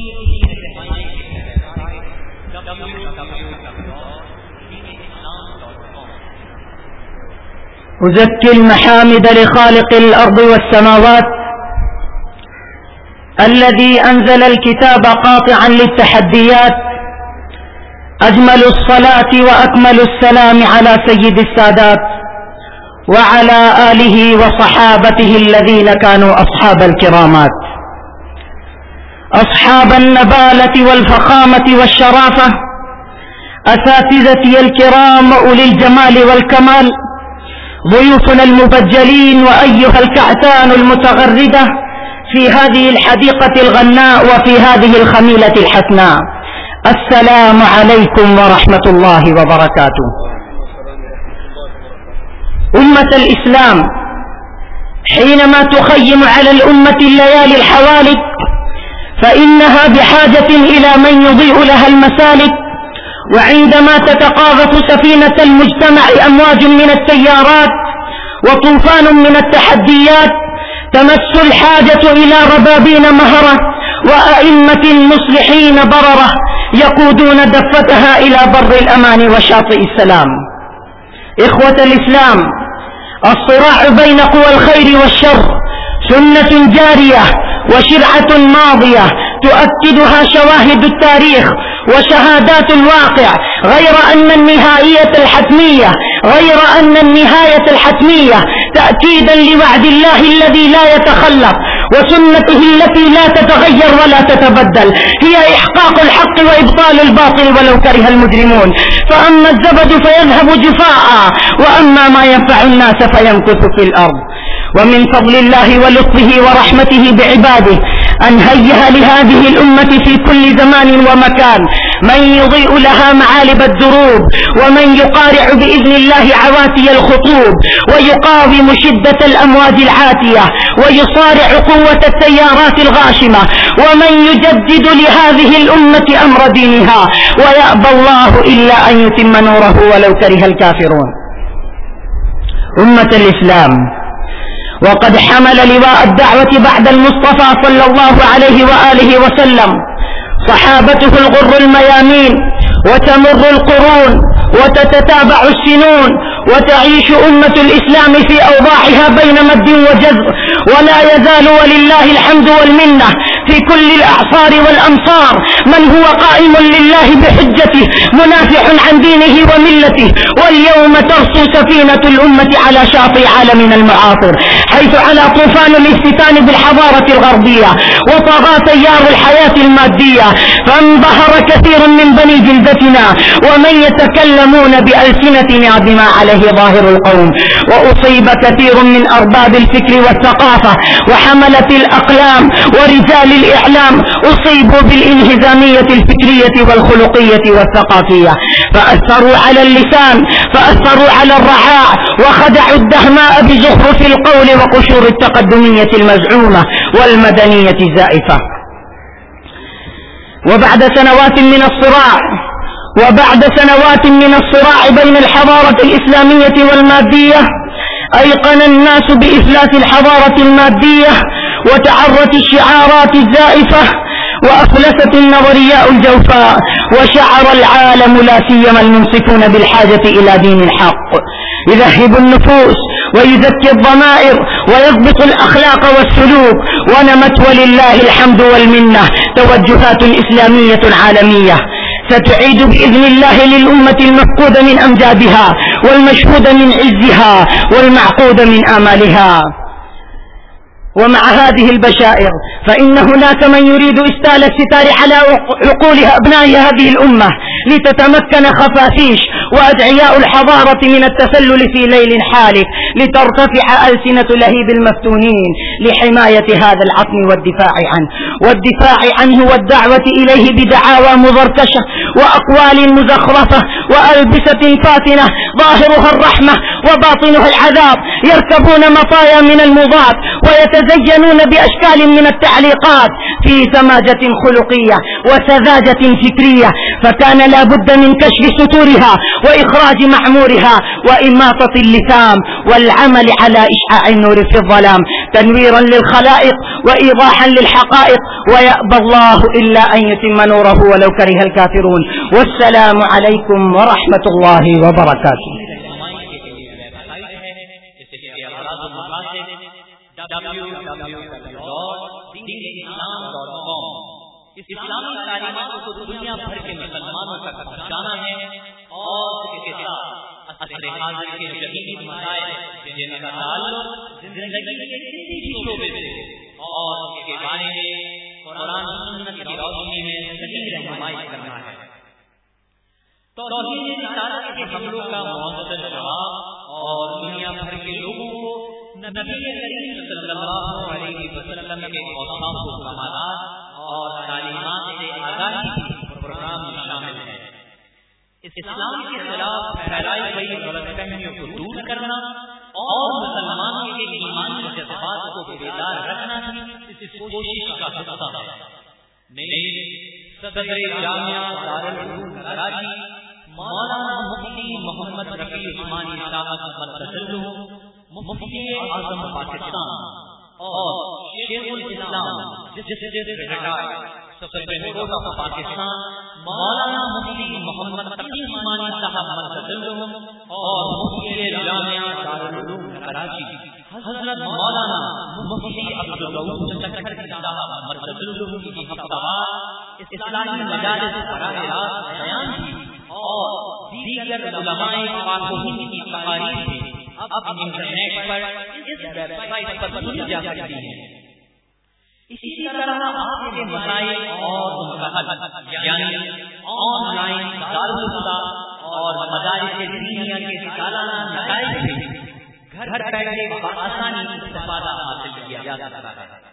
أزكي المحامد لخالق الأرض والسماوات الذي أنزل الكتاب قاطعا للتحديات. أجمل الصلاة وأكمل السلام على سيد السادات وعلى آله وصحابته الذين كانوا أصحاب الكرامات، أصحاب النبالة والفخامة والشرافة، أساتذتي الكرام أولي الجمال والكمال، ضيوفنا المبجلين، وأيها الكعتان المتغردة في هذه الحديقة الغناء وفي هذه الخميلة الحسناء، السلام عليكم ورحمة الله وبركاته. أمة الإسلام، حينما تخيم على الأمة الليالي الحوالك فإنها بحاجة إلى من يضيء لها المسالك، وعندما تتقاذف سفينة المجتمع أمواج من التيارات وطوفان من التحديات تمس الحاجة إلى ربابين مهرة وأئمة مصلحين بررة يقودون دفتها إلى بر الأمان وشاطئ السلام. إخوة الإسلام، الصراع بين قوى الخير والشر سنة جارية وشرعة ماضية تؤكدها شواهد التاريخ وشهادات الواقع، غير أن النهاية الحتمية تأكيدا لوعد الله الذي لا يتخلف وسنته التي لا تتغير ولا تتبدل هي إحقاق الحق وإبطال الباطل ولو كره المجرمون. فأما الزبد فيذهب جفاء وأما ما ينفع الناس فيمكث في الأرض. ومن فضل الله ولطفه ورحمته بعباده أن هيأ لهذه الأمة في كل زمان ومكان من يضيء لها معالب الدروب، ومن يقارع بإذن الله عواتي الخطوب، ويقاوم شدة الأمواج العاتية، ويصارع قوة التيارات الغاشمة، ومن يجدد لهذه الأمة أمر دينها، ويأبى الله إلا أن يتم نوره ولو كره الكافرون. أمة الإسلام، وقد حمل لواء الدعوة بعد المصطفى صلى الله عليه وآله وسلم صحابته الغر الميامين، وتمر القرون وتتتابع السنون وتعيش أمة الإسلام في أوضاعها بين مد وجزر، ولا يزال ولله الحمد والمنة في كل الأعصار والأمصار من هو قائم لله بحجته منافح عن دينه وملته. واليوم ترسو سفينة الأمة على شاطئ عالمنا المعاصر، حيث على طوفان الافتتان بالحضارة الغربية وطغى تيار الحياة المادية، فانبهر كثير من بني جلدتنا ومن يتكلمون بألسنتنا بما عليه ظاهر القوم، وأصيب كثير من أرباب الفكر والثقافة وحملة الأقلام ورجال الإعلام أصيبوا بالانهزامية الفكرية والخلقية والثقافية، فأثروا على اللسان، فأثروا على الرعاع، وخدعوا الدهماء بزخرف القول وقشور التقدمية المزعومة والمدنية الزائفة. وبعد سنوات من الصراع بين الحضارة الإسلامية والمادية أيقن الناس بإفلاس الحضارة المادية، وتعرت الشعارات الزائفة وأفلست النظرياء الجوفاء، وشعر العالم لا سيما المنصفون بالحاجة إلى دين الحق يذهب النفوس ويزكي الضمائر ويضبط الأخلاق والسلوك. ونمت ولله الحمد والمنة توجهات إسلامية عالمية ستعيد بإذن الله للأمة المفقود من أمجادها والمشهود من عزها والمعقود من آمالها. ومع هذه البشائر فإن هناك من يريد إستال الستار على عقول أبناء هذه الأمة لتتمكن خفافيش وأدعياء الحضارة من التسلل في ليل حالك، لترتفع ألسنة لهيب المفتونين لحماية هذا العصم والدفاع عنه والدعوة إليه بدعاوى مزركشة وأقوال مزخرفة وألبسة فاتنة ظاهرها الرحمة وباطنها العذاب، يركبون مطايا من المضاد يتزينون بأشكال من التعليقات في سماجة خلقية وسذاجة فكرية، فكان لا بد من كشف ستورها وإخراج معمورها وإماطة اللثام والعمل على إشعاع النور في الظلام تنويرا للخلائق وإيضاحا للحقائق، ويأبى الله إلا أن يتم نوره ولو كره الكافرون. والسلام عليكم ورحمة الله وبركاته. اسلامی تعلیمات کو دنیا بھر کے مسلمانوں تک پہنچانا ہے اور اس کے ساتھ عصر حاضر کے جدید مسائل جن کا تعلق زندگی کے کسی بھی شعبے سے اور اس کے بارے میں قرآن و سنت کی روشنی میں صحیح رہنمائی کرنا ہے. توحید رسالت کے حملوں کا مؤثر جواب اور دنیا بھر کے لوگوں کو نبی کریم صلی اللہ علیہ وسلم کے اوصاف و کمالات اور تعلیمات سے آگاہی کے پروگرام میں شامل ہے. اسلام کے خلاف پھیلائی گئی غلط فہمیوں کو دور کرنا اور مسلمانوں کے ایمانی جذبات کو بیدار رکھنا اس کوشش کا حصہ ہے. صدر جامعہ دارالعلوم کراچی مولانا مفتی محمد رفیع عثمانی صاحب مدثرہ مفتی اعظم پاکستان اور شیخ الاسلام سپریم کورٹ آف پاکستان مولانا مفتی محمد تقی عثمانی صاحب مدثرہ اور مفتی جامعہ دارالعلوم کراچی حضرت مولانا مفتی عبدالرؤوف سکھر صاحب مدثرہ کی ہفتہ اسلامی مجالس براہ راست بیان کی اور دیگر علماء پاک و ہند کی تقاریر بھی اب انٹرنیٹ پر اس ویب سائٹ پر سنی جا سکتی ہیں. اسی طرح آپ کے مسائل اور یعنی آن لائن دارالفتہ اور مدارس دینیہ کے سالانہ نتائج سے گھر بیٹھے بآسانی استفادہ حاصل کیا جا سکتا ہے.